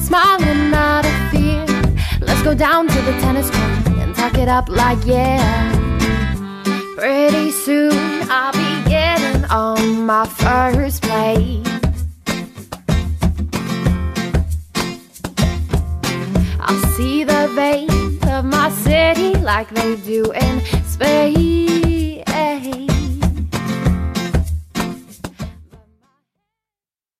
smile and not a fear. Let's go down to the tennis court and talk it up like yeah. Pretty soon I'll be getting on my first plane. I'll see the veins of my city like they do in space.